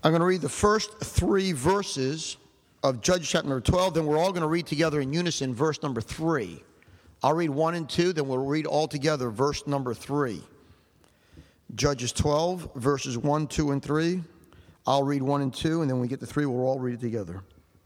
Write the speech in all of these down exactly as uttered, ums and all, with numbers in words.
I'm going to read the first three verses of Judges chapter number twelve, then we're all going to read together in unison verse number three. I'll read one and two, then we'll read all together verse number three. Judges twelve, verses one, two, and three. I'll read one and two, and then when we get to three, we'll all read it together.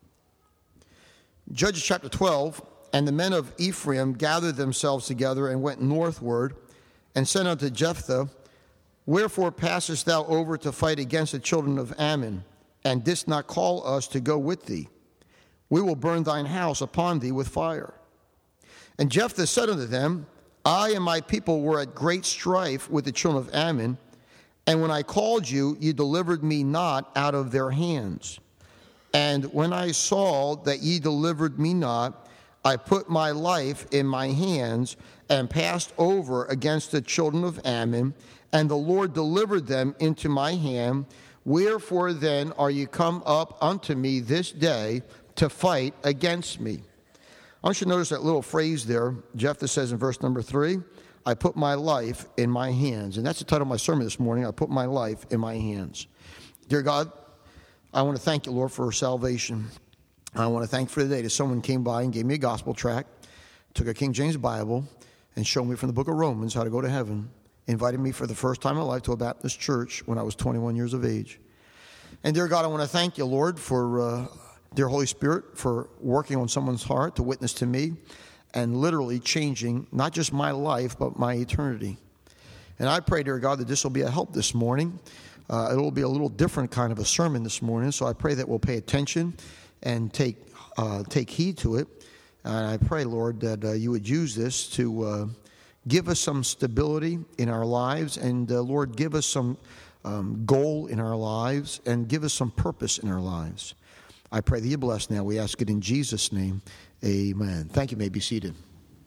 Judges chapter twelve, and the men of Ephraim gathered themselves together and went northward, and said unto Jephthah, Wherefore passest thou over to fight against the children of Ammon, and didst not call us to go with thee? We will burn thine house upon thee with fire. And Jephthah said unto them, I and my people were at great strife with the children of Ammon, and when I called you, ye delivered me not out of their hands. And when I saw that ye delivered me not, I put my life in my hands, and passed over against the children of Ammon, and the Lord delivered them into my hand. Wherefore then are ye come up unto me this day to fight against me? I want you to notice that little phrase there. Jephthah says in verse number three, I put my life in my hands. And that's the title of my sermon this morning, I put my life in my hands. Dear God, I want to thank you, Lord, for salvation. I want to thank you for the day that someone came by and gave me a gospel tract, took a King James Bible, and showed me from the book of Romans how to go to heaven. Invited me for the first time in my life to a Baptist church when I was twenty-one years of age. And dear God, I want to thank you, Lord, for, uh, dear Holy Spirit, for working on someone's heart to witness to me and literally changing not just my life, but my eternity. And I pray, dear God, that this will be a help this morning. Uh, it will be a little different kind of a sermon this morning, so I pray that we'll pay attention and take uh, take heed to it. And I pray, Lord, that uh, you would use this to uh, give us some stability in our lives, and uh, Lord, give us some um, goal in our lives, and give us some purpose in our lives. I pray that you bless now. We ask it in Jesus' name. Amen. Thank you. You may be seated.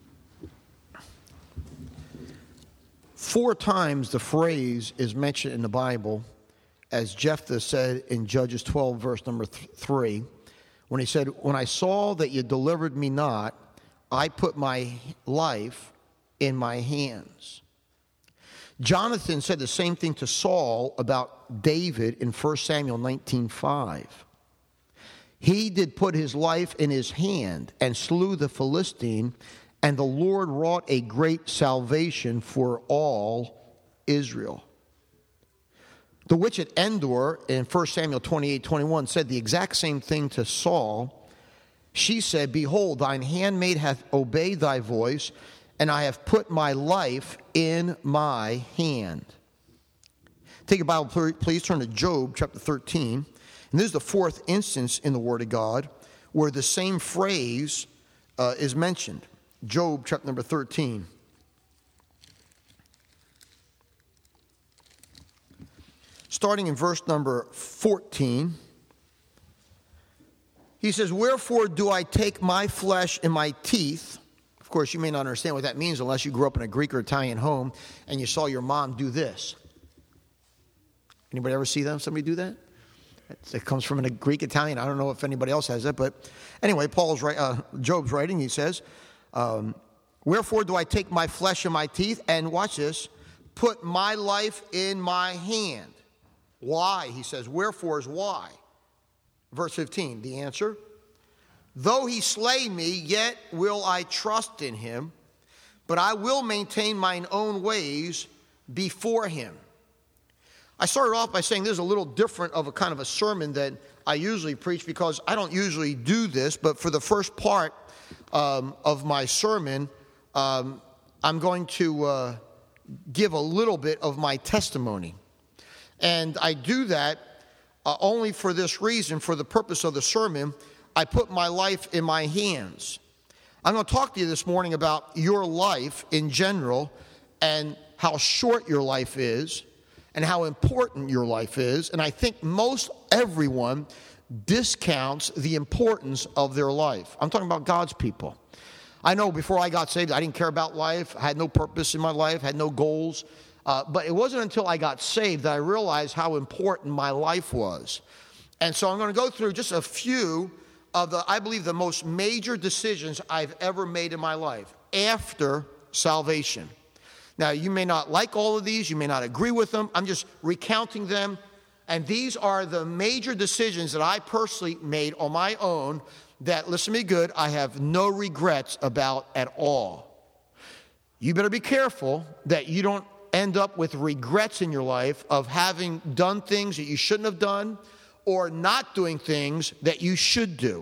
Four times the phrase is mentioned in the Bible, as Jephthah said in Judges twelve, verse number th- three, when he said, When I saw that you delivered me not, I put my life in my hands. Jonathan said the same thing to Saul about David in First Samuel nineteen five. He did put his life in his hand and slew the Philistine, and the Lord wrought a great salvation for all Israel. The witch at Endor in First Samuel twenty-eight twenty-one said the exact same thing to Saul. She said, Behold, thine handmaid hath obeyed thy voice, and I have put my life in my hand. Take your Bible, please turn to Job chapter thirteen. And this is the fourth instance in the Word of God where the same phrase uh, is mentioned. Job chapter number thirteen. Starting in verse number fourteen. He says, Wherefore do I take my flesh in my teeth? Of course, you may not understand what that means unless you grew up in a Greek or Italian home and you saw your mom do this. Anybody ever see them? Somebody do that? It comes from a Greek Italian. I don't know if anybody else has that, but anyway, Paul's right. Uh, Job's writing. He says, um, "Wherefore do I take my flesh in my teeth and watch this, put my life in my hand?" Why? He says. Wherefore is why. Verse fifteen. The answer: Though he slay me, yet will I trust in him, but I will maintain mine own ways before him. I started off by saying this is a little different of a kind of a sermon that I usually preach, because I don't usually do this, but for the first part um, of my sermon, um, I'm going to uh, give a little bit of my testimony. And I do that uh, only for this reason, for the purpose of the sermon. I put my life in my hands. I'm going to talk to you this morning about your life in general, and how short your life is, and how important your life is. And I think most everyone discounts the importance of their life. I'm talking about God's people. I know before I got saved, I didn't care about life. I had no purpose in my life, had no goals. Uh, but it wasn't until I got saved that I realized how important my life was. And so I'm going to go through just a few of the, I believe, the most major decisions I've ever made in my life after salvation. Now, you may not like all of these. You may not agree with them. I'm just recounting them And these are the major decisions that I personally made on my own that, listen to me good, I have no regrets about at all. You better be careful that you don't end up with regrets in your life of having done things that you shouldn't have done or not doing things that you should do.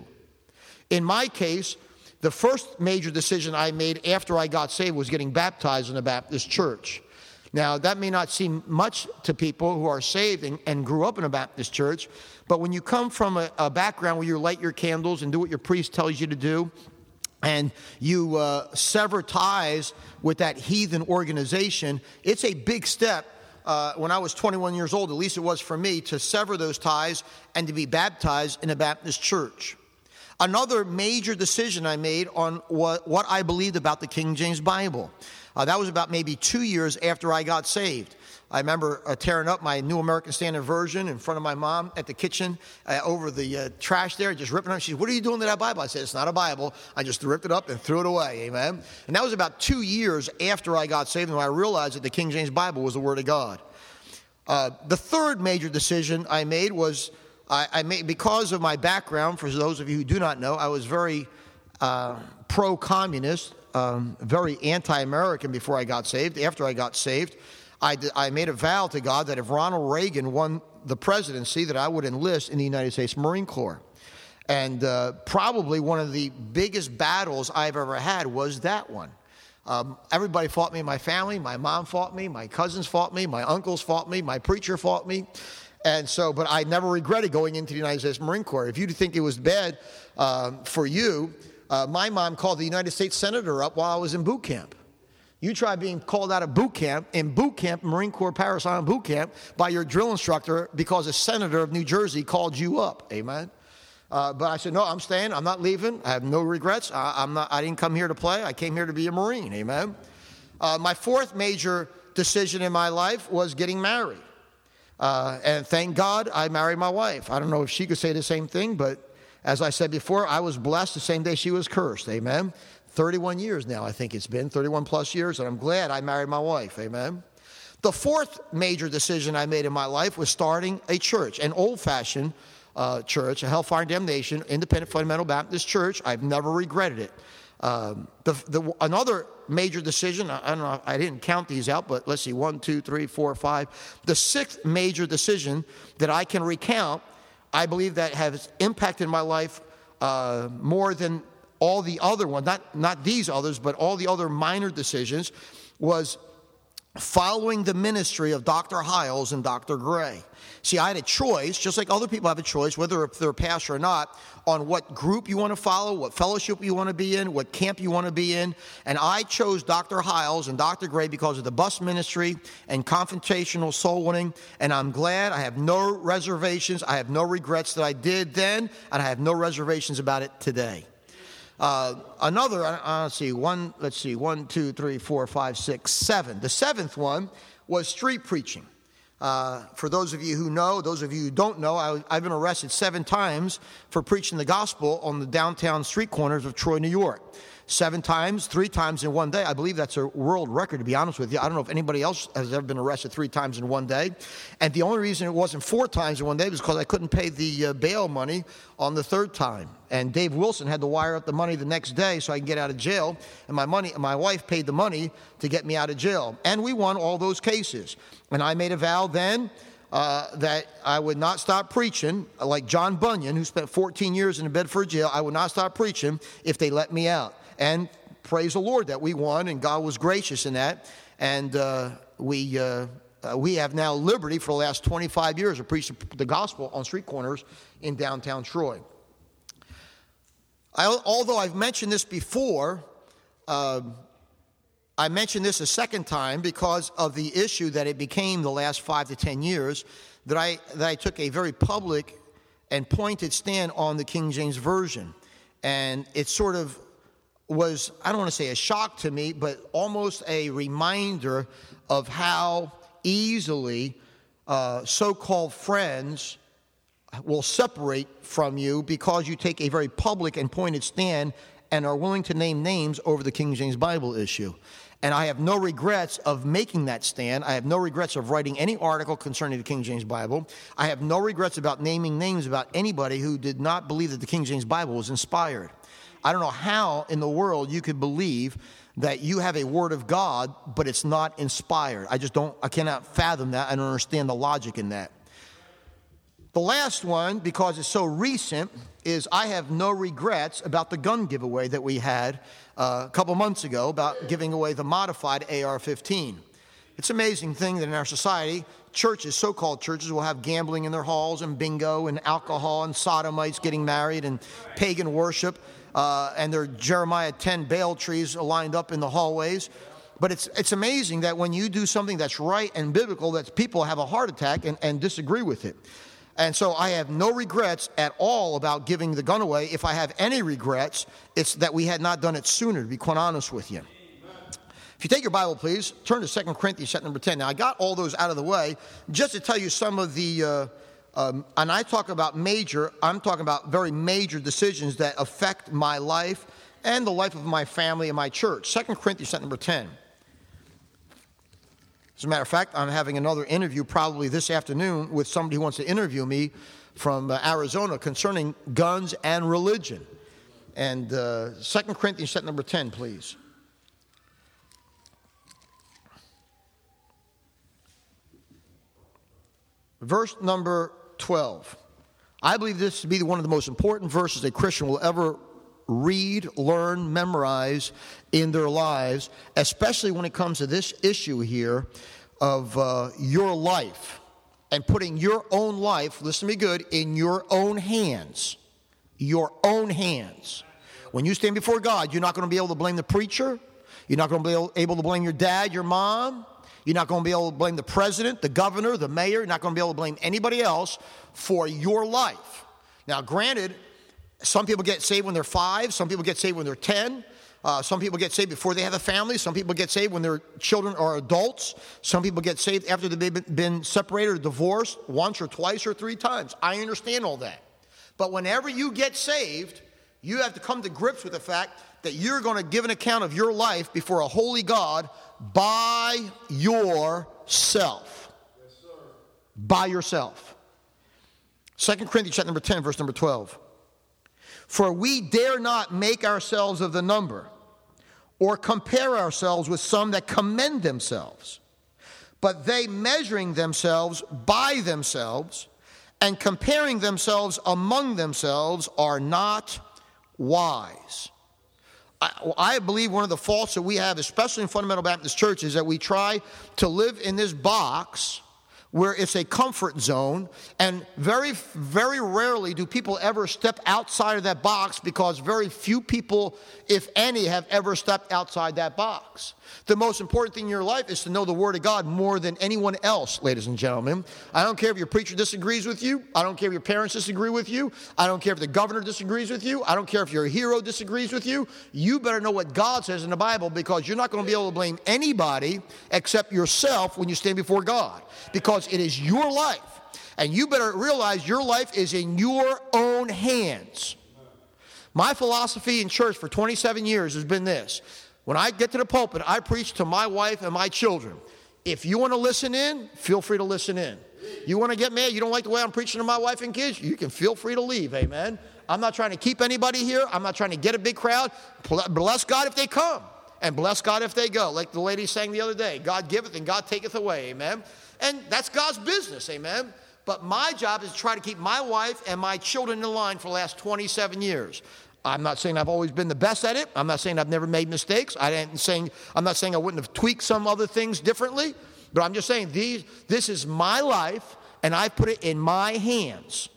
In my case, the first major decision I made after I got saved was getting baptized in a Baptist church. Now, that may not seem much to people who are saved and, and grew up in a Baptist church, but when you come from a, a background where you light your candles and do what your priest tells you to do, and you uh, sever ties with that heathen organization, it's a big step. Uh, when I was twenty-one years old, at least it was for me, to sever those ties and to be baptized in a Baptist church. Another major decision I made on what, what I believed about the King James Bible. Uh, that was about maybe two years after I got saved. I remember uh, tearing up my New American Standard Version in front of my mom at the kitchen uh, over the uh, trash there, just ripping it up. She said, "What are you doing to that Bible?" I said, "It's not a Bible." I just ripped it up and threw it away, amen? And that was about two years after I got saved, and I realized that the King James Bible was the Word of God. Uh, the third major decision I made was, I, I made, because of my background, for those of you who do not know, I was very uh, pro-communist, um, very anti-American before I got saved. After I got saved, I, did, I made a vow to God that if Ronald Reagan won the presidency, that I would enlist in the United States Marine Corps. And uh, probably one of the biggest battles I've ever had was that one. Um, everybody fought me in my family. My mom fought me. My cousins fought me. My uncles fought me. My preacher fought me. And so, but I never regretted going into the United States Marine Corps. If you think it was bad uh, for you, uh, my mom called the United States Senator up while I was in boot camp. You try being called out of boot camp, in boot camp, Marine Corps Paris Island boot camp, by your drill instructor because a senator of New Jersey called you up. Amen? Uh, but I said, no, I'm staying. I'm not leaving. I have no regrets. I, I'm not, I didn't come here to play. I came here to be a Marine. Amen? Uh, my fourth major decision in my life was getting married. Uh, and thank God I married my wife. I don't know if she could say the same thing, but as I said before, I was blessed the same day she was cursed. Amen? thirty-one years now, I think it's been, thirty-one plus years, and I'm glad I married my wife. Amen? The fourth major decision I made in my life was starting a church, an old-fashioned uh, church, a Hellfire and Damnation, Independent Fundamental Baptist Church. I've never regretted it. Um, the, the, another major decision, I, I don't know, I didn't count these out, but let's see, one, two, three, four, five. The sixth major decision that I can recount, I believe that has impacted my life uh, more than all the other ones, not, not these others, but all the other minor decisions, was following the ministry of Doctor Hiles and Doctor Gray. See, I had a choice, just like other people have a choice, whether if they're a pastor or not, on what group you want to follow, what fellowship you want to be in, what camp you want to be in. And I chose Doctor Hiles and Doctor Gray because of the bus ministry and confrontational soul winning. And I'm glad. I have no reservations. I have no regrets that I did then, and I have no reservations about it today. Uh, another, uh, let's see, one, let's see, one, two, three, four, five, six, seven. The seventh one was street preaching. Uh, for those of you who know, those of you who don't know, I, I've been arrested seven times for preaching the gospel on the downtown street corners of Troy, New York. Seven times, three times in one day. I believe that's a world record, to be honest with you. I don't know if anybody else has ever been arrested three times in one day. And the only reason it wasn't four times in one day was because I couldn't pay the uh, bail money on the third time. And Dave Wilson had to wire up the money the next day so I could get out of jail. And my money, my wife paid the money to get me out of jail. And we won all those cases. And I made a vow then uh, that I would not stop preaching, like John Bunyan, who spent fourteen years in Bedford jail. I would not stop preaching if they let me out. And praise the Lord that we won, and God was gracious in that. And uh, we uh, uh, we have now liberty for the last twenty-five years to preach the gospel on street corners in downtown Troy. I, although I've mentioned this before, uh, I mentioned this a second time because of the issue that it became the last five to ten years, that I, that I took a very public and pointed stand on the King James Version. And it sort of was, I don't want to say a shock to me, but almost a reminder of how easily uh, so-called friends will separate from you because you take a very public and pointed stand and are willing to name names over the King James Bible issue. And I have no regrets of making that stand. I have no regrets of writing any article concerning the King James Bible. I have no regrets about naming names about anybody who did not believe that the King James Bible was inspired. I don't know how in the world you could believe that you have a word of God, but it's not inspired. I just don't, I cannot fathom that. I don't understand the logic in that. The last one, because it's so recent, is I have no regrets about the gun giveaway that we had uh, a couple months ago about giving away the modified A R fifteen. It's an amazing thing that in our society, churches, so-called churches, will have gambling in their halls and bingo and alcohol and sodomites getting married and pagan worship, uh, and their Jeremiah ten Baal trees lined up in the hallways. But it's it's amazing that when you do something that's right and biblical, that people have a heart attack and, and disagree with it. And so I have no regrets at all about giving the gun away. If I have any regrets, it's that we had not done it sooner, to be quite honest with you. If you take your Bible, please, turn to Second Corinthians chapter number ten. Now, I got all those out of the way just to tell you some of the, uh, um, and I talk about major, I'm talking about very major decisions that affect my life and the life of my family and my church. Second Corinthians chapter number ten. As a matter of fact, I'm having another interview probably this afternoon with somebody who wants to interview me from uh, Arizona concerning guns and religion. And uh, Second Corinthians chapter number ten, please. Verse number twelve. I believe this to be one of the most important verses a Christian will ever read, learn, memorize in their lives, especially when it comes to this issue here of uh, your life and putting your own life, listen to me good, in your own hands. Your own hands. When you stand before God, you're not going to be able to blame the preacher. You're not going to be able to blame your dad, your mom. You're not going to be able to blame the president, the governor, the mayor. You're not going to be able to blame anybody else for your life. Now, granted, some people get saved when they're five. Some people get saved when they're ten. Uh, some people get saved before they have a family. Some people get saved when their children are adults. Some people get saved after they've been separated or divorced once or twice or three times. I understand all that. But whenever you get saved, you have to come to grips with the fact that you're going to give an account of your life before a holy God by yourself. Yes, sir. By yourself. Second Corinthians chapter number ten, verse number twelve. For we dare not make ourselves of the number, or compare ourselves with some that commend themselves. But they, measuring themselves by themselves, and comparing themselves among themselves, are not wise. I, I believe one of the faults that we have, especially in Fundamental Baptist Church, is that we try to live in this box where it's a comfort zone, and very, very rarely do people ever step outside of that box, because very few people, if any, have ever stepped outside that box. The most important thing in your life is to know the Word of God more than anyone else, ladies and gentlemen. I don't care if your preacher disagrees with you. I don't care if your parents disagree with you. I don't care if the governor disagrees with you. I don't care if your hero disagrees with you. You better know what God says in the Bible, because you're not going to be able to blame anybody except yourself when you stand before God, because it is your life. And you better realize your life is in your own hands. My philosophy in church for twenty-seven years has been this. When I get to the pulpit, I preach to my wife and my children. If you want to listen in, feel free to listen in. You want to get mad, you don't like the way I'm preaching to my wife and kids, you can feel free to leave, amen? I'm not trying to keep anybody here. I'm not trying to get a big crowd. Bless God if they come, and bless God if they go. Like the lady sang the other day, God giveth and God taketh away, amen? And that's God's business, amen? But my job is to try to keep my wife and my children in line for the last twenty-seven years. I'm not saying I've always been the best at it. I'm not saying I've never made mistakes. I ain't saying, I'm not saying I wouldn't have tweaked some other things differently. But I'm just saying these, this is my life, and I put it in my hands.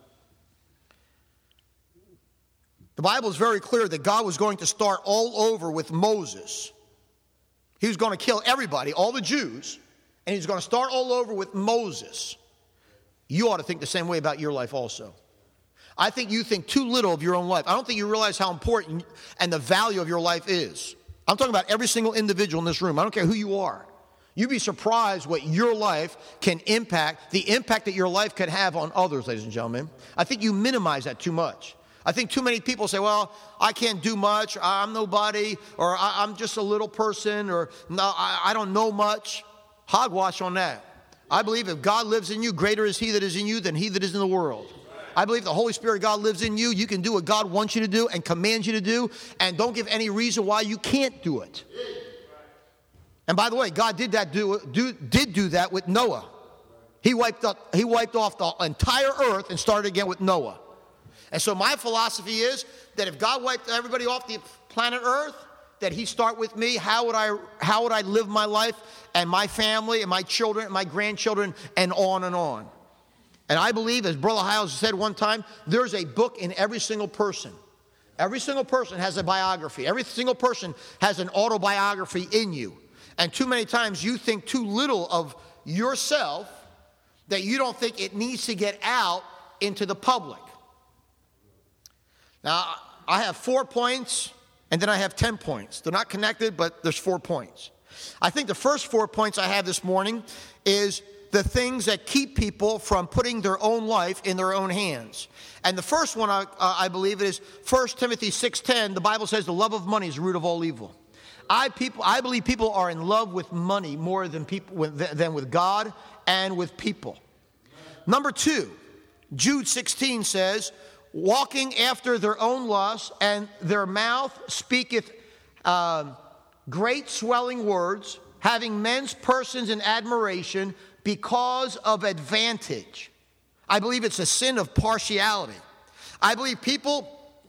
The Bible is very clear that God was going to start all over with Moses. He was going to kill everybody, all the Jews, and he was going to start all over with Moses. You ought to think the same way about your life also. I think you think too little of your own life. I don't think you realize how important and the value of your life is. I'm talking about every single individual in this room. I don't care who you are. You'd be surprised what your life can impact, the impact that your life can have on others, ladies and gentlemen. I think you minimize that too much. I think too many people say, well, I can't do much, I'm nobody, or I'm just a little person, or no, I don't know much. Hogwash on that. I believe if God lives in you, greater is he that is in you than he that is in the world. I believe the Holy Spirit of God lives in you. You can do what God wants you to do and commands you to do, and don't give any reason why you can't do it. And by the way, God did that do, do did do that with Noah. He wiped up, he wiped off the entire earth and started again with Noah. And so my philosophy is that if God wiped everybody off the planet Earth, that he start with me. How would I how would I live my life and my family and my children and my grandchildren and on and on. And I believe, as Brother Hiles said one time, there's a book in every single person. Every single person has a biography. Every single person has an autobiography in you. And too many times you think too little of yourself that you don't think it needs to get out into the public. Now, I have four points, and then I have ten points. They're not connected, but there's four points. I think the first four points I have this morning is the things that keep people from putting their own life in their own hands. And the first one, I, uh, I believe, is First Timothy six ten. The Bible says the love of money is the root of all evil. I, people, I believe people are in love with money more than, people, with, than with God and with people. Number two, Jude sixteen says, walking after their own lusts, and their mouth speaketh uh, great swelling words, having men's persons in admiration because of advantage. I believe it's a sin of partiality. I believe people,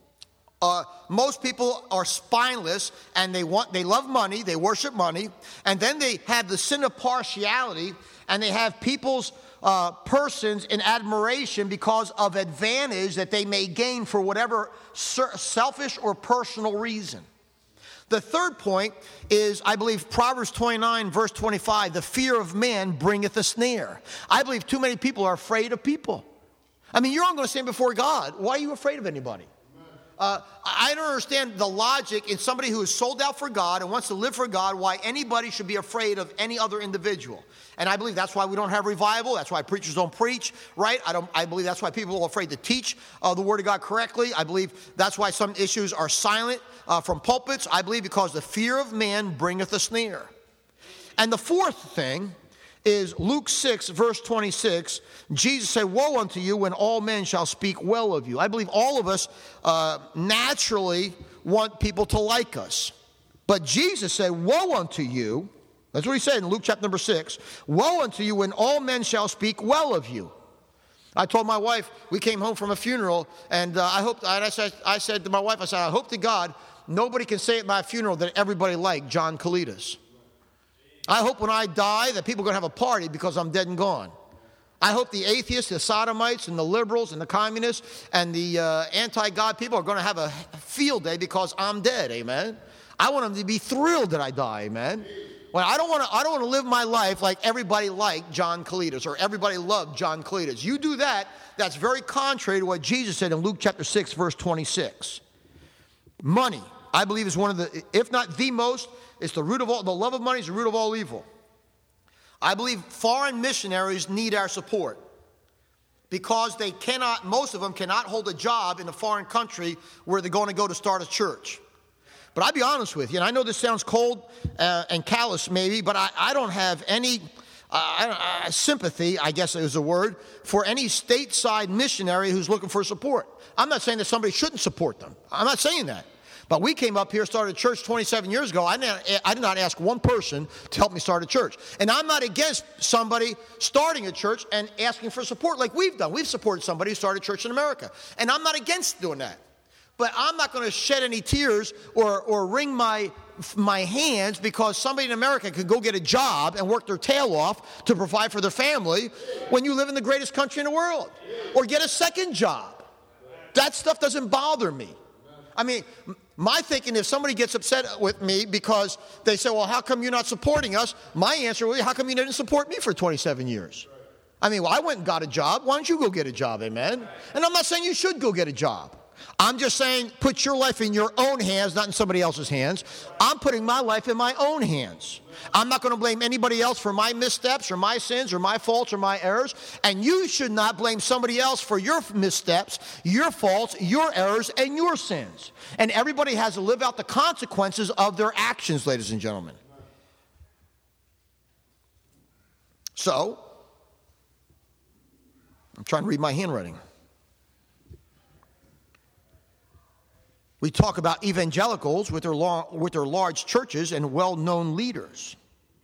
uh, most people are spineless, and they want, they love money, they worship money, and then they have the sin of partiality, and they have people's uh, persons in admiration because of advantage that they may gain for whatever selfish or personal reason. The third point is, I believe, Proverbs twenty-nine, verse twenty-five, the fear of man bringeth a snare. I believe too many people are afraid of people. I mean, you're all going to stand before God. Why are you afraid of anybody? Uh, I don't understand the logic in somebody who is sold out for God and wants to live for God, why anybody should be afraid of any other individual. And I believe that's why we don't have revival. That's why preachers don't preach, right? I don't. I believe that's why people are afraid to teach uh, the Word of God correctly. I believe that's why some issues are silent uh, from pulpits. I believe because the fear of man bringeth a snare. And the fourth thing is Luke six, verse twenty-six. Jesus said, woe unto you when all men shall speak well of you. I believe all of us uh, naturally want people to like us. But Jesus said, woe unto you. That's what he said in Luke chapter number six. Woe unto you when all men shall speak well of you. I told my wife, we came home from a funeral, and uh, I hope, and I said, I said to my wife, I said, I hope to God nobody can say at my funeral that everybody liked John Kalidas. I hope when I die that people are going to have a party because I'm dead and gone. I hope the atheists, the sodomites, and the liberals, and the communists, and the uh, anti-God people are going to have a field day because I'm dead, amen? I want them to be thrilled that I die, amen? Well, I don't want to I don't want to live my life like everybody liked John Kalidas or everybody loved John Kalidas. You do that, that's very contrary to what Jesus said in Luke chapter six, verse twenty-six. Money, I believe, is one of the, if not the most, it's the root of all, the love of money is the root of all evil. I believe foreign missionaries need our support because they cannot, most of them cannot hold a job in a foreign country where they're going to go to start a church. But I'll be honest with you, and I know this sounds cold uh, and callous maybe, but I, I don't have any uh, uh, sympathy, I guess is a word, for any stateside missionary who's looking for support. I'm not saying that somebody shouldn't support them. I'm not saying that. But we came up here, started a church twenty-seven years ago. I did, not, I did not ask one person to help me start a church. And I'm not against somebody starting a church and asking for support like we've done. We've supported somebody who started a church in America. And I'm not against doing that. But I'm not going to shed any tears or, or wring my, my hands because somebody in America could go get a job and work their tail off to provide for their family when you live in the greatest country in the world. Or get a second job. That stuff doesn't bother me. I mean, my thinking, if somebody gets upset with me because they say, well, how come you're not supporting us? My answer will be, how come you didn't support me for twenty-seven years? I mean, well, I went and got a job. Why don't you go get a job, amen? And I'm not saying you should go get a job. I'm just saying put your life in your own hands, not in somebody else's hands. I'm putting my life in my own hands. I'm not going to blame anybody else for my missteps or my sins or my faults or my errors. And you should not blame somebody else for your missteps, your faults, your errors, and your sins. And everybody has to live out the consequences of their actions, ladies and gentlemen. So, I'm trying to read my handwriting. We talk about evangelicals with their, long, with their large churches and well-known leaders.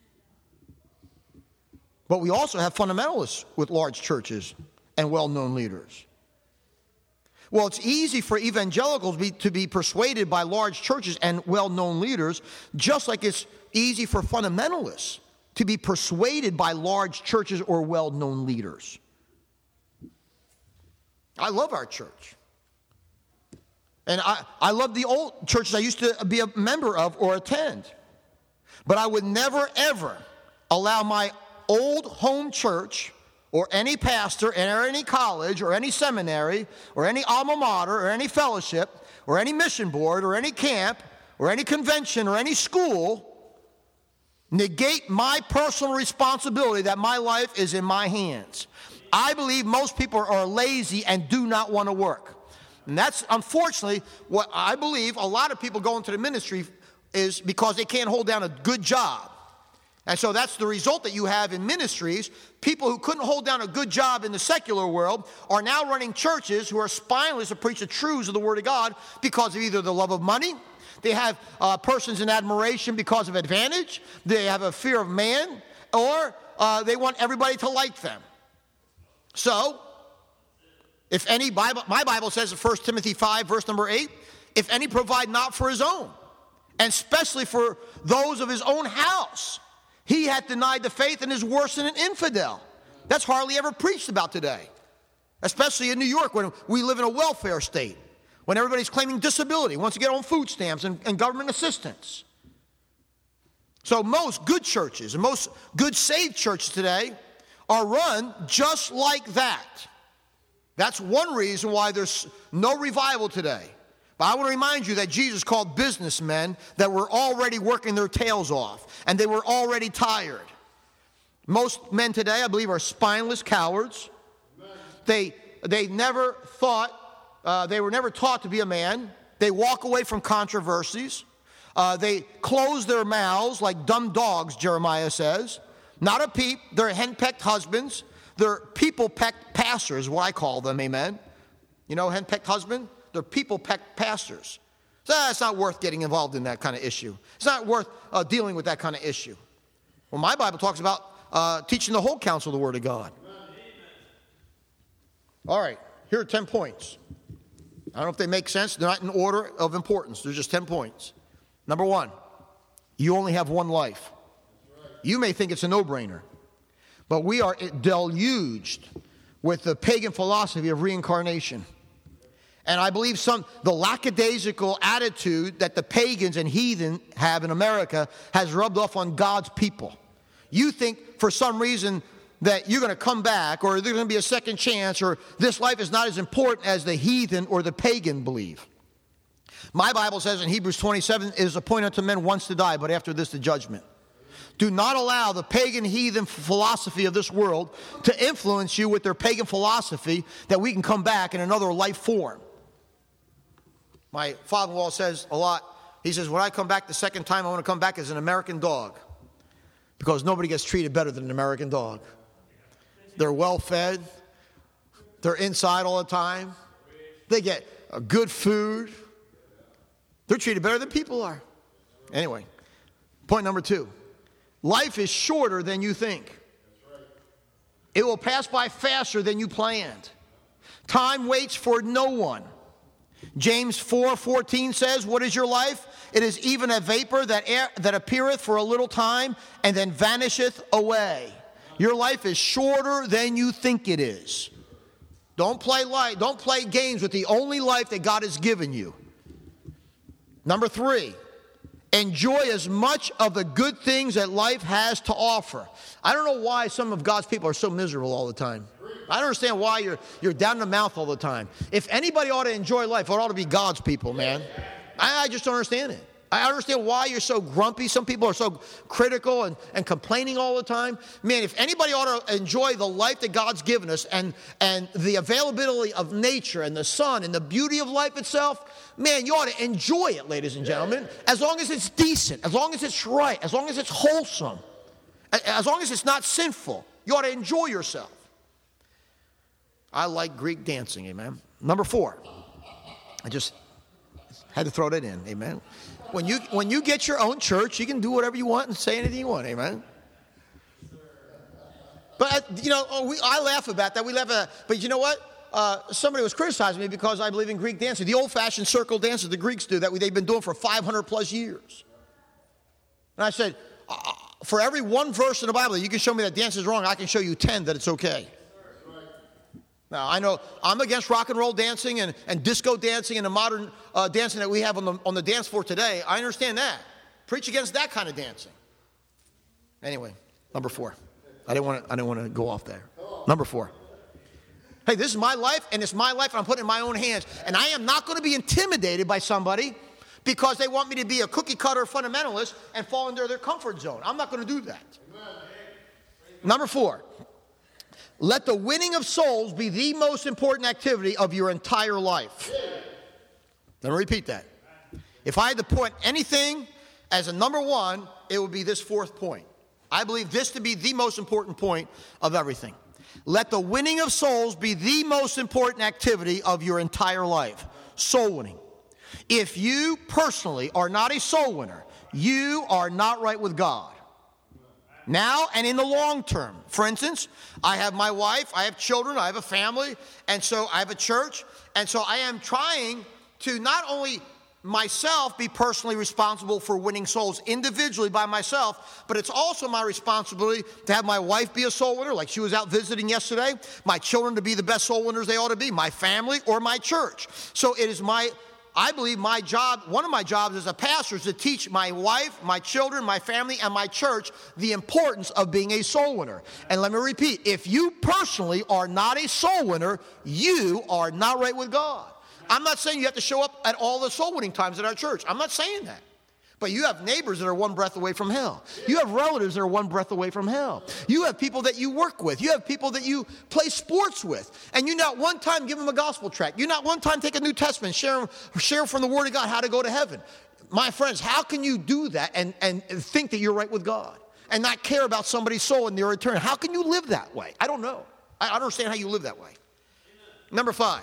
But we also have fundamentalists with large churches and well-known leaders. Well, it's easy for evangelicals be, to be persuaded by large churches and well-known leaders, just like it's easy for fundamentalists to be persuaded by large churches or well-known leaders. I love our church. And I, I love the old churches I used to be a member of or attend. But I would never, ever allow my old home church or any pastor or any college or any seminary or any alma mater or any fellowship or any mission board or any camp or any convention or any school negate my personal responsibility that my life is in my hands. I believe most people are lazy and do not want to work. And that's, unfortunately, what I believe a lot of people go into the ministry is because they can't hold down a good job. And so that's the result that you have in ministries. People who couldn't hold down a good job in the secular world are now running churches who are spineless to preach the truths of the Word of God because of either the love of money, they have uh, persons in admiration because of advantage, they have a fear of man, or uh, they want everybody to like them. So, if any, Bible, my Bible says in First Timothy five, verse number eight, if any provide not for his own, and especially for those of his own house, he hath denied the faith and is worse than an infidel. That's hardly ever preached about today, especially in New York when we live in a welfare state, when everybody's claiming disability, wants to get on food stamps and, and government assistance. So most good churches and most good saved churches today are run just like that. That's one reason why there's no revival today. But I want to remind you that Jesus called businessmen that were already working their tails off, and they were already tired. Most men today, I believe, are spineless cowards. They, they never thought, uh, they were never taught to be a man. They walk away from controversies. Uh, they close their mouths like dumb dogs, Jeremiah says. Not a peep. They're henpecked husbands. They're people-pecked pastors, what I call them, amen? You know, henpecked husband? They're people-pecked pastors. So ah, it's not worth getting involved in that kind of issue. It's not worth uh, dealing with that kind of issue. Well, my Bible talks about uh, teaching the whole counsel of the Word of God. All right, here are ten points. I don't know if they make sense. They're not in order of importance. They're just ten points. Number one, you only have one life. You may think it's a no-brainer. But we are deluged with the pagan philosophy of reincarnation. And I believe some the lackadaisical attitude that the pagans and heathen have in America has rubbed off on God's people. You think for some reason that you're going to come back, or there's going to be a second chance, or this life is not as important as the heathen or the pagan believe. My Bible says in Hebrews twenty-seven, it is appointed unto men once to die, but after this the judgment. Do not allow the pagan heathen philosophy of this world to influence you with their pagan philosophy that we can come back in another life form. My father-in-law says a lot. He says, when I come back the second time, I want to come back as an American dog, because nobody gets treated better than an American dog. They're well-fed. They're inside all the time. They get good food. They're treated better than people are. Anyway, point number two. Life is shorter than you think. It will pass by faster than you planned. Time waits for no one. James four fourteen says, what is your life? It is even a vapor that, air, that appeareth for a little time and then vanisheth away. Your life is shorter than you think it is. Don't play life, don't play games with the only life that God has given you. Number three. Enjoy as much of the good things that life has to offer. I don't know why some of God's people are so miserable all the time. I don't understand why you're, you're down in the mouth all the time. If anybody ought to enjoy life, it ought to be God's people, man. I, I just don't understand it. I understand why you're so grumpy. Some people are so critical and, and complaining all the time. Man, if anybody ought to enjoy the life that God's given us and, and the availability of nature and the sun and the beauty of life itself, man, you ought to enjoy it, ladies and gentlemen, as long as it's decent, as long as it's right, as long as it's wholesome, as long as it's not sinful. You ought to enjoy yourself. I like Greek dancing, amen. Number four. I just had to throw that in, amen. When you when you get your own church, you can do whatever you want and say anything you want, amen. But, you know, we, I laugh about that. We laugh at that. But you know what? Uh, somebody was criticizing me because I believe in Greek dancing. The old-fashioned circle dances the Greeks do that they've been doing for five hundred plus years. And I said, uh, for every one verse in the Bible that you can show me that dance is wrong, I can show you ten that it's okay. Now, I know I'm against rock and roll dancing and, and disco dancing and the modern uh, dancing that we have on the, on the dance floor today. I understand that. Preach against that kind of dancing. Anyway, number four. I didn't want to, I didn't want to go off there. Number four. Hey, this is my life, and it's my life, and I'm putting it in my own hands. And I am not going to be intimidated by somebody because they want me to be a cookie-cutter fundamentalist and fall into their comfort zone. I'm not going to do that. Number four. Let the winning of souls be the most important activity of your entire life. Let me repeat that. If I had to point anything as a number one, it would be this fourth point. I believe this to be the most important point of everything. Let the winning of souls be the most important activity of your entire life. Soul winning. If you personally are not a soul winner, you are not right with God. Now and in the long term. For instance, I have my wife, I have children, I have a family, and so I have a church. And so I am trying to not only myself be personally responsible for winning souls individually by myself, but it's also my responsibility to have my wife be a soul winner, like she was out visiting yesterday, my children to be the best soul winners they ought to be, my family or my church. So it is my I believe my job, one of my jobs as a pastor is to teach my wife, my children, my family, and my church the importance of being a soul winner. And let me repeat, if you personally are not a soul winner, you are not right with God. I'm not saying you have to show up at all the soul winning times at our church. I'm not saying that. But you have neighbors that are one breath away from hell. You have relatives that are one breath away from hell. You have people that you work with. You have people that you play sports with. And you not one time give them a gospel tract. You not one time take a New Testament, share, share from the Word of God how to go to heaven. My friends, how can you do that and, and think that you're right with God and not care about somebody's soul in their return? How can you live that way? I don't know. I, I don't understand how you live that way. Number five.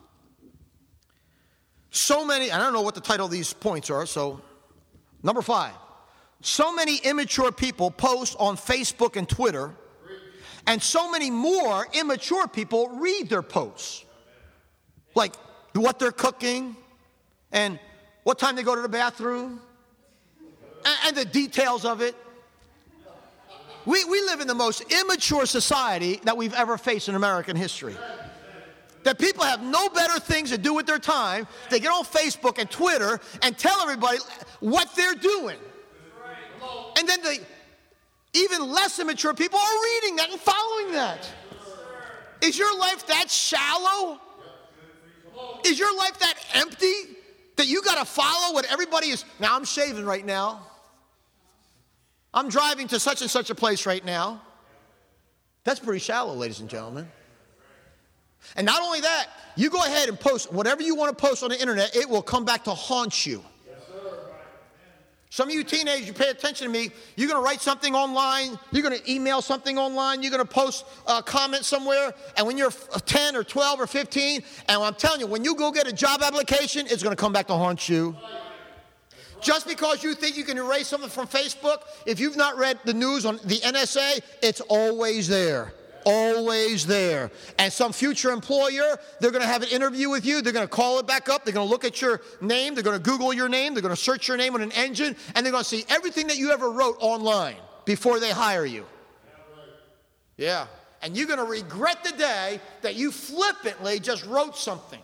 So many, I don't know what the title of these points are, so... Number five, so many immature people post on Facebook and Twitter, and so many more immature people read their posts. Like what they're cooking, and what time they go to the bathroom, and, and the details of it. We, we live in the most immature society that we've ever faced in American history. That people have no better things to do with their time. They get on Facebook and Twitter and tell everybody what they're doing. And then the even less immature people are reading that and following that. Is your life that shallow? Is your life that empty that you got to follow what everybody is? Now, I'm shaving right now. I'm driving to such and such a place right now. That's pretty shallow, ladies and gentlemen. And not only that, you go ahead and post whatever you want to post on the internet, it will come back to haunt you. Yes, sir. Some of you teenagers, you pay attention to me, you're going to write something online, you're going to email something online, you're going to post a comment somewhere, and when you're ten or twelve or fifteen, and I'm telling you, when you go get a job application, it's going to come back to haunt you. Just because you think you can erase something from Facebook, if you've not read the news on the N S A, it's always there. Always there. And some future employer, they're going to have an interview with you. They're going to call it back up. They're going to look at your name. They're going to Google your name. They're going to search your name on an engine. And they're going to see everything that you ever wrote online before they hire you. Yeah. And you're going to regret the day that you flippantly just wrote something.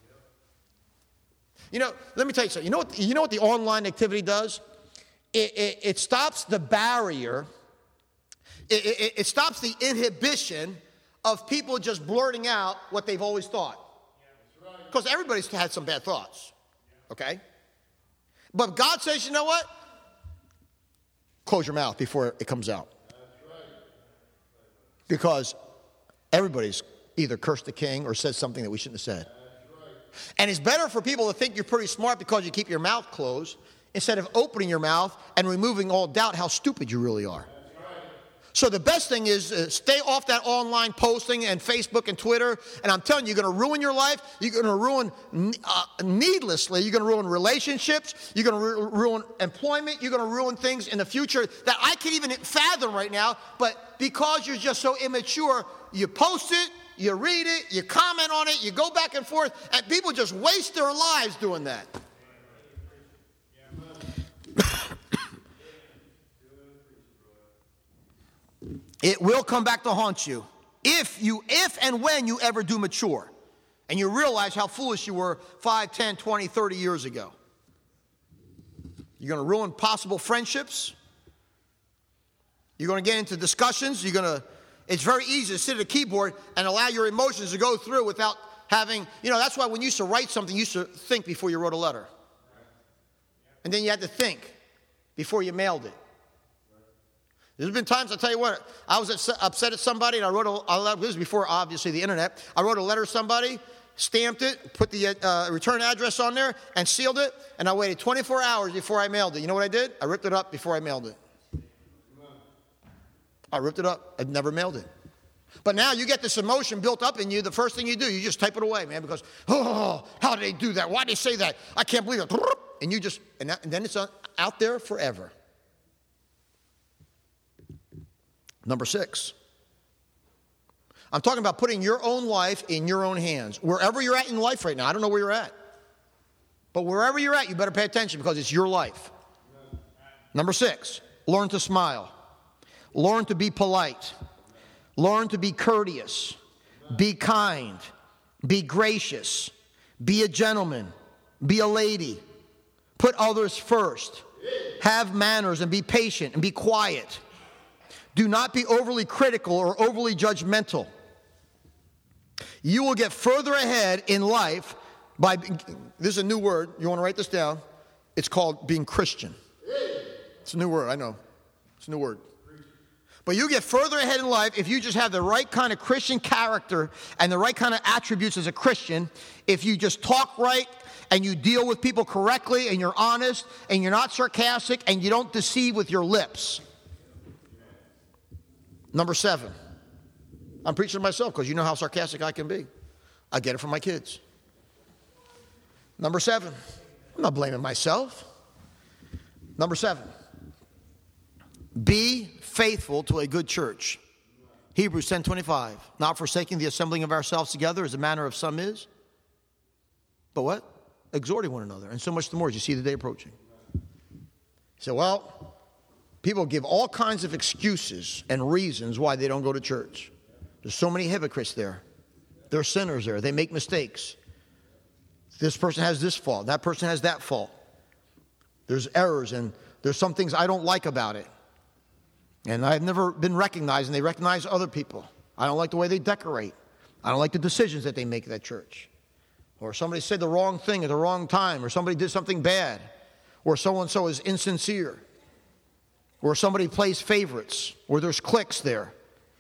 You know, let me tell you something. You know what, you know what the online activity does? It, it, it stops the barrier. It, it, it stops the inhibition of people just blurting out what they've always thought. Because everybody's had some bad thoughts. Okay? But God says, you know what? Close your mouth before it comes out. Because everybody's either cursed the king or said something that we shouldn't have said. And it's better for people to think you're pretty smart because you keep your mouth closed instead of opening your mouth and removing all doubt how stupid you really are. So the best thing is uh, stay off that online posting and Facebook and Twitter. And I'm telling you, you're going to ruin your life. You're going to ruin uh, needlessly. You're going to ruin relationships. You're going to ru- ruin employment. You're going to ruin things in the future that I can't even fathom right now. But because you're just so immature, you post it, you read it, you comment on it, you go back and forth, and people just waste their lives doing that. It will come back to haunt you if you, if and when you ever do mature and you realize how foolish you were five, ten, twenty, thirty years ago. You're going to ruin possible friendships. You're going to get into discussions. You're going to, it's very easy to sit at a keyboard and allow your emotions to go through without having, you know, that's why when you used to write something, you used to think before you wrote a letter. And then you had to think before you mailed it. There's been times, I'll tell you what, I was upset at somebody, and I wrote a, a letter. This was before, obviously, the internet. I wrote a letter to somebody, stamped it, put the uh, return address on there, and sealed it, and I waited twenty-four hours before I mailed it. You know what I did? I ripped it up before I mailed it. I ripped it up. I never mailed it. But now you get this emotion built up in you. The first thing you do, you just type it away, man, because, oh, how did they do that? Why did they say that? I can't believe it. And you just, and, that, and then it's out there forever. Number six, I'm talking about putting your own life in your own hands. Wherever you're at in life right now, I don't know where you're at. But wherever you're at, you better pay attention because it's your life. Number six, learn to smile. Learn to be polite. Learn to be courteous. Be kind. Be gracious. Be a gentleman. Be a lady. Put others first. Have manners and be patient and be quiet. Do not be overly critical or overly judgmental. You will get further ahead in life by, this is a new word, you want to write this down, it's called being Christian. It's a new word, I know, it's a new word. But you get further ahead in life if you just have the right kind of Christian character and the right kind of attributes as a Christian, if you just talk right and you deal with people correctly and you're honest and you're not sarcastic and you don't deceive with your lips. Number seven, I'm preaching to myself because you know how sarcastic I can be. I get it from my kids. Number seven, I'm not blaming myself. Number seven, be faithful to a good church. Hebrews ten twenty-five, not forsaking the assembling of ourselves together as the manner of some is, but what? Exhorting one another, and so much the more as you see the day approaching. So, well, people give all kinds of excuses and reasons why they don't go to church. There's so many hypocrites there. There are sinners there. They make mistakes. This person has this fault. That person has that fault. There's errors, and there's some things I don't like about it. And I've never been recognized, and they recognize other people. I don't like the way they decorate. I don't like the decisions that they make at that church. Or somebody said the wrong thing at the wrong time, or somebody did something bad, or so-and-so is insincere. Or somebody plays favorites, or there's cliques there.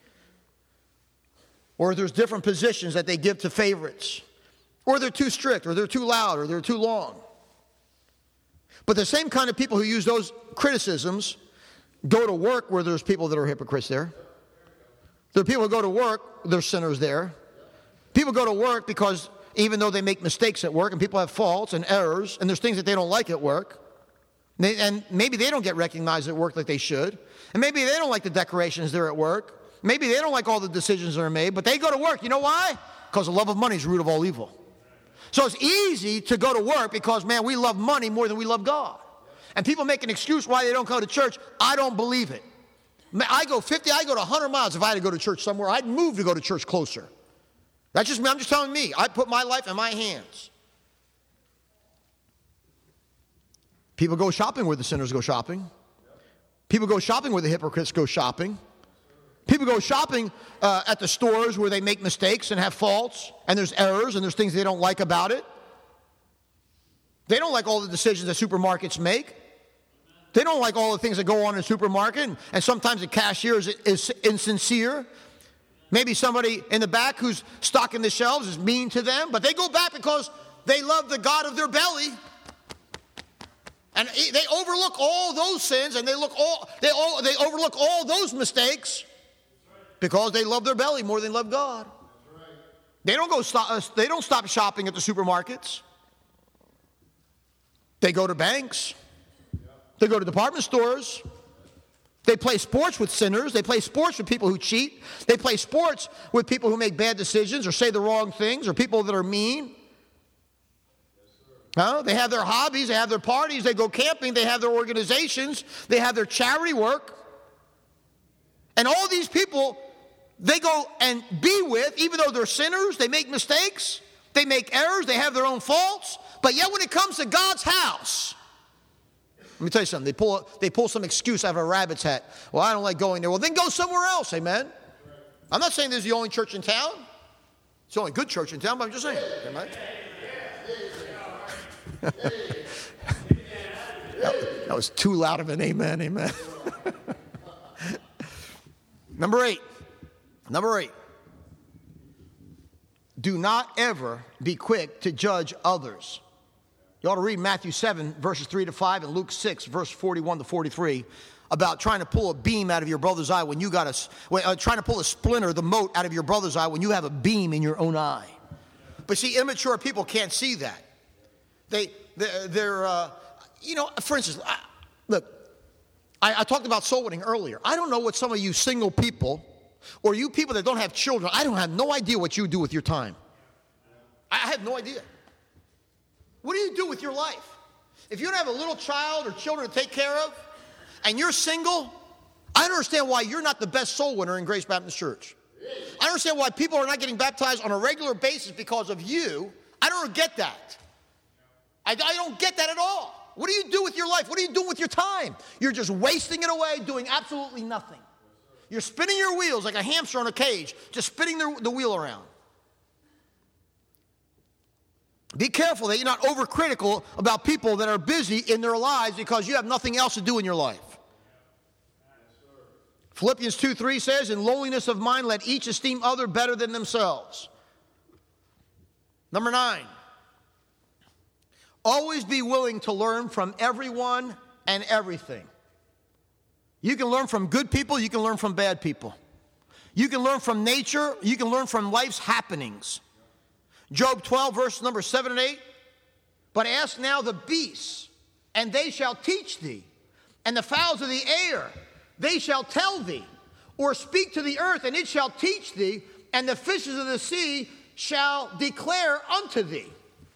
Or there's different positions that they give to favorites. Or they're too strict, or they're too loud, or they're too long. But the same kind of people who use those criticisms go to work where there's people that are hypocrites there. There are people who go to work, there's sinners there. People go to work because even though they make mistakes at work, and people have faults and errors, and there's things that they don't like at work, They, and maybe they don't get recognized at work like they should. And maybe they don't like the decorations there at work. Maybe they don't like all the decisions that are made. But they go to work. You know why? Because the love of money is the root of all evil. So it's easy to go to work because, man, we love money more than we love God. And people make an excuse why they don't go to church. I don't believe it. I go fifty, I go to one hundred miles if I had to go to church somewhere. I'd move to go to church closer. That's just me. I'm just telling me. I put my life in my hands. People go shopping where the sinners go shopping. People go shopping where the hypocrites go shopping. People go shopping uh, at the stores where they make mistakes and have faults, and there's errors, and there's things they don't like about it. They don't like all the decisions that supermarkets make. They don't like all the things that go on in a supermarket, and, and sometimes the cashier is, is insincere. Maybe somebody in the back who's stocking the shelves is mean to them, but they go back because they love the God of their belly. And they overlook all those sins, and they look all they all they overlook all those mistakes because they love their belly more than love God. They don't go stop, they don't stop shopping at the supermarkets. They go to banks. They go to department stores. They play sports with sinners. They play sports with people who cheat. They play sports with people who make bad decisions or say the wrong things or people that are mean. Huh? They have their hobbies. They have their parties. They go camping. They have their organizations. They have their charity work. And all these people, they go and be with, even though they're sinners, they make mistakes, they make errors, they have their own faults. But yet when it comes to God's house, let me tell you something. They pull, they pull some excuse out of a rabbit's hat. Well, I don't like going there. Well, then go somewhere else, amen? I'm not saying this is the only church in town. It's the only good church in town, but I'm just saying, amen? that, that was too loud of an amen, amen. Number eight. Number eight. Do not ever be quick to judge others. You ought to read Matthew seven, verses three to five, and Luke six, verse forty-one to forty-three, about trying to pull a beam out of your brother's eye when you got a, uh, trying to pull a splinter, the mote, out of your brother's eye when you have a beam in your own eye. But see, immature people can't see that. They, they're, they're uh, you know, for instance, I, look, I, I talked about soul winning earlier. I don't know what some of you single people, or you people that don't have children, I don't have no idea what you do with your time. I have no idea. What do you do with your life? If you don't have a little child or children to take care of, and you're single, I don't understand why you're not the best soul winner in Grace Baptist Church. I don't understand why people are not getting baptized on a regular basis because of you. I don't get that. I, I don't get that at all. What do you do with your life? What are you doing with your time? You're just wasting it away doing absolutely nothing. You're spinning your wheels like a hamster on a cage, just spinning the, the wheel around. Be careful that you're not overcritical about people that are busy in their lives because you have nothing else to do in your life. Philippians two three says, in lowliness of mind, let each esteem other better than themselves. Number nine, always be willing to learn from everyone and everything. You can learn from good people, you can learn from bad people. You can learn from nature, you can learn from life's happenings. Job twelve, verse number seven and eight. But ask now the beasts, and they shall teach thee, and the fowls of the air, they shall tell thee. Or speak to the earth, and it shall teach thee, and the fishes of the sea shall declare unto thee.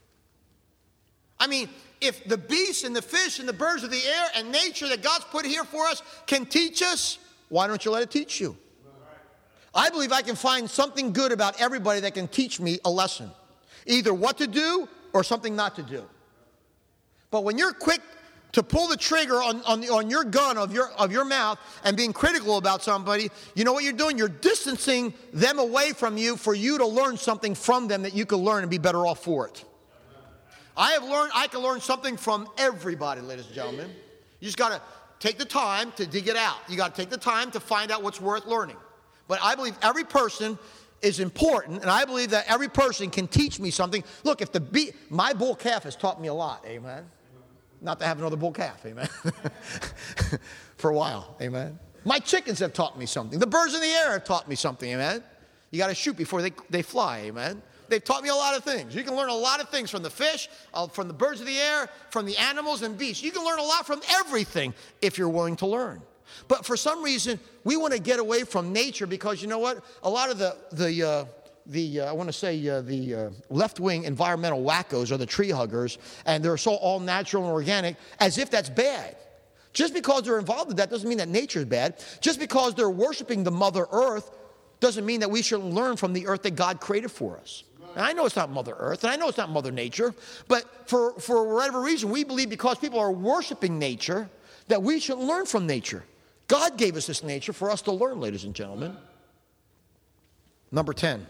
I mean, if the beasts and the fish and the birds of the air and nature that God's put here for us can teach us, why don't you let it teach you? I believe I can find something good about everybody that can teach me a lesson. Either what to do or something not to do. But when you're quick to pull the trigger on, on, the, on your gun of your, of your mouth and being critical about somebody, you know what you're doing? You're distancing them away from you for you to learn something from them that you can learn and be better off for it. I have learned, I can learn something from everybody, ladies and gentlemen. You just got to take the time to dig it out. You got to take the time to find out what's worth learning. But I believe every person is important, and I believe that every person can teach me something. Look, if the bee, my bull calf has taught me a lot, amen? Not to have another bull calf, amen? For a while, amen? My chickens have taught me something. The birds in the air have taught me something, amen? You got to shoot before they, they fly, amen? They've taught me a lot of things. You can learn a lot of things from the fish, uh, from the birds of the air, from the animals and beasts. You can learn a lot from everything if you're willing to learn. But for some reason, we want to get away from nature because, you know what? A lot of the, the, uh, the uh, I want to say, uh, the uh, left-wing environmental wackos are the tree huggers, and they're so all natural and organic, as if that's bad. Just because they're involved in that doesn't mean that nature is bad. Just because they're worshiping the Mother Earth doesn't mean that we shouldn't learn from the earth that God created for us. And I know it's not Mother Earth, and I know it's not Mother Nature, but for, for whatever reason, we believe because people are worshiping nature that we should learn from nature. God gave us this nature for us to learn, ladies and gentlemen. Number ten.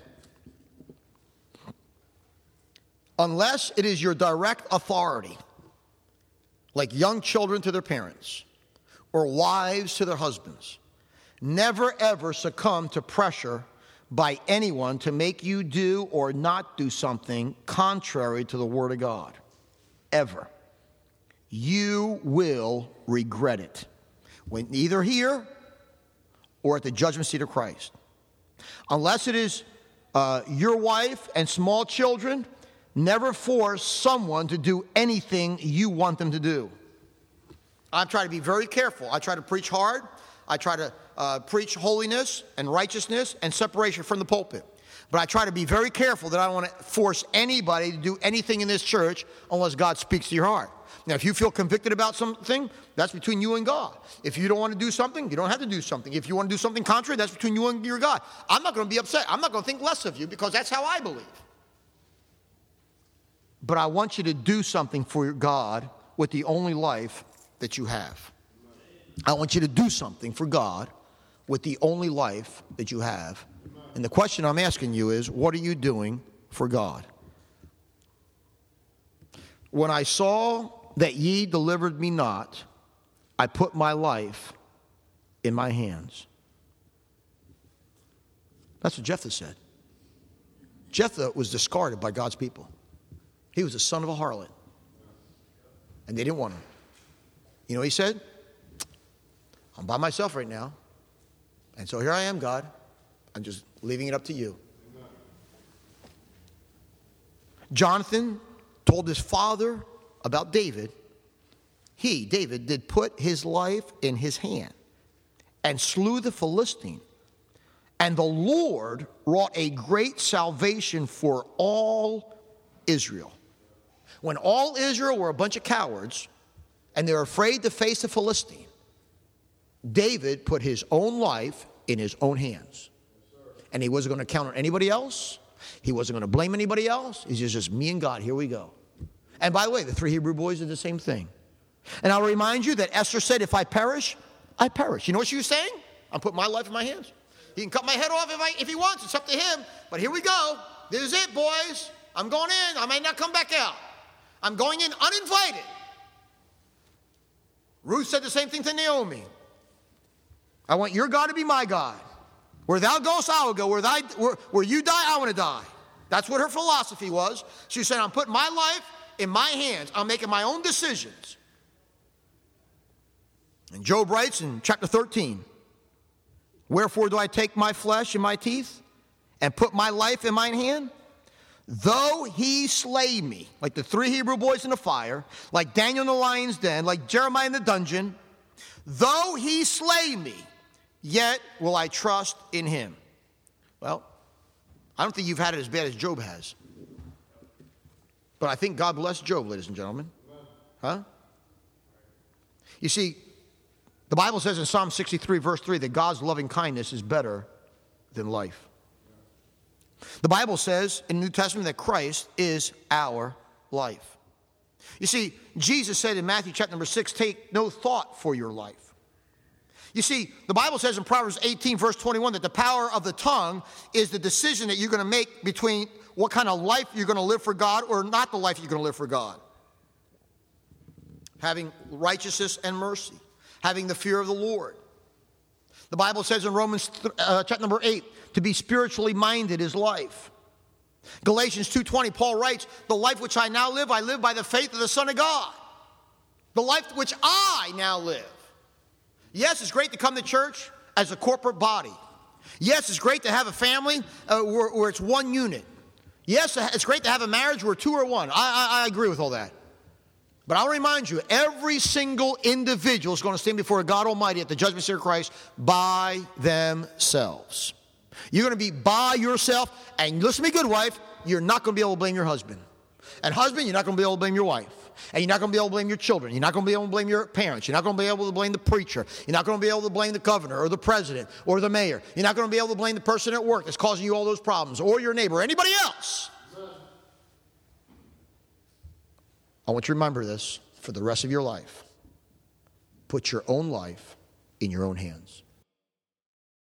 Unless it is your direct authority, like young children to their parents or wives to their husbands, never ever succumb to pressure by anyone to make you do or not do something contrary to the Word of God. Ever. You will regret it, when either here or at the judgment seat of Christ. Unless it is uh, your wife and small children, never force someone to do anything you want them to do. I try to be very careful. I try to preach hard. I try to uh, preach holiness and righteousness and separation from the pulpit. But I try to be very careful that I don't want to force anybody to do anything in this church unless God speaks to your heart. Now, if you feel convicted about something, that's between you and God. If you don't want to do something, you don't have to do something. If you want to do something contrary, that's between you and your God. I'm not going to be upset. I'm not going to think less of you because that's how I believe. But I want you to do something for your God with the only life that you have. I want you to do something for God with the only life that you have. And the question I'm asking you is, what are you doing for God? When I saw that ye delivered me not, I put my life in my hands. That's what Jephthah said. Jephthah was discarded by God's people. He was the son of a harlot. And they didn't want him. You know what he said? I'm by myself right now. And so here I am, God. I'm just leaving it up to you. Amen. Jonathan told his father about David. He, David, did put his life in his hand and slew the Philistine. And the Lord wrought a great salvation for all Israel. When all Israel were a bunch of cowards and they were afraid to face the Philistine, David put his own life in his own hands. And he wasn't going to count on anybody else. He wasn't going to blame anybody else. He's just, just me and God. Here we go. And by the way, the three Hebrew boys did the same thing. And I'll remind you that Esther said, if I perish, I perish. You know what she was saying? I'm putting my life in my hands. He can cut my head off if, I, if he wants. It's up to him. But here we go. This is it, boys. I'm going in. I may not come back out. I'm going in uninvited. Ruth said the same thing to Naomi. I want your God to be my God. Where thou goest, I will go. Where, thy, where, where you die, I want to die. That's what her philosophy was. She said, I'm putting my life in my hands. I'm making my own decisions. And Job writes in chapter thirteen, wherefore do I take my flesh in my teeth and put my life in mine hand? Though he slay me, like the three Hebrew boys in the fire, like Daniel in the lion's den, like Jeremiah in the dungeon, though he slay me, yet will I trust in him. Well, I don't think you've had it as bad as Job has. But I think God blessed Job, ladies and gentlemen. Huh? You see, the Bible says in Psalm sixty-three, verse three, that God's loving kindness is better than life. The Bible says in the New Testament that Christ is our life. You see, Jesus said in Matthew chapter number six, take no thought for your life. You see, the Bible says in Proverbs eighteen, verse twenty-one, that the power of the tongue is the decision that you're going to make between what kind of life you're going to live for God or not the life you're going to live for God. Having righteousness and mercy. Having the fear of the Lord. The Bible says in Romans uh, chapter number eight, to be spiritually minded is life. Galatians two twenty, Paul writes, the life which I now live, I live by the faith of the Son of God. The life which I now live. Yes, it's great to come to church as a corporate body. Yes, it's great to have a family uh, where, where it's one unit. Yes, it's great to have a marriage where two are one. I, I, I agree with all that. But I'll remind you, every single individual is going to stand before God Almighty at the judgment seat of Christ by themselves. You're going to be by yourself, and listen to me, good wife, you're not going to be able to blame your husband. And husband, you're not going to be able to blame your wife. And you're not going to be able to blame your children. You're not going to be able to blame your parents. You're not going to be able to blame the preacher. You're not going to be able to blame the governor or the president or the mayor. You're not going to be able to blame the person at work that's causing you all those problems or your neighbor or anybody else. I want you to remember this for the rest of your life. Put your own life in your own hands.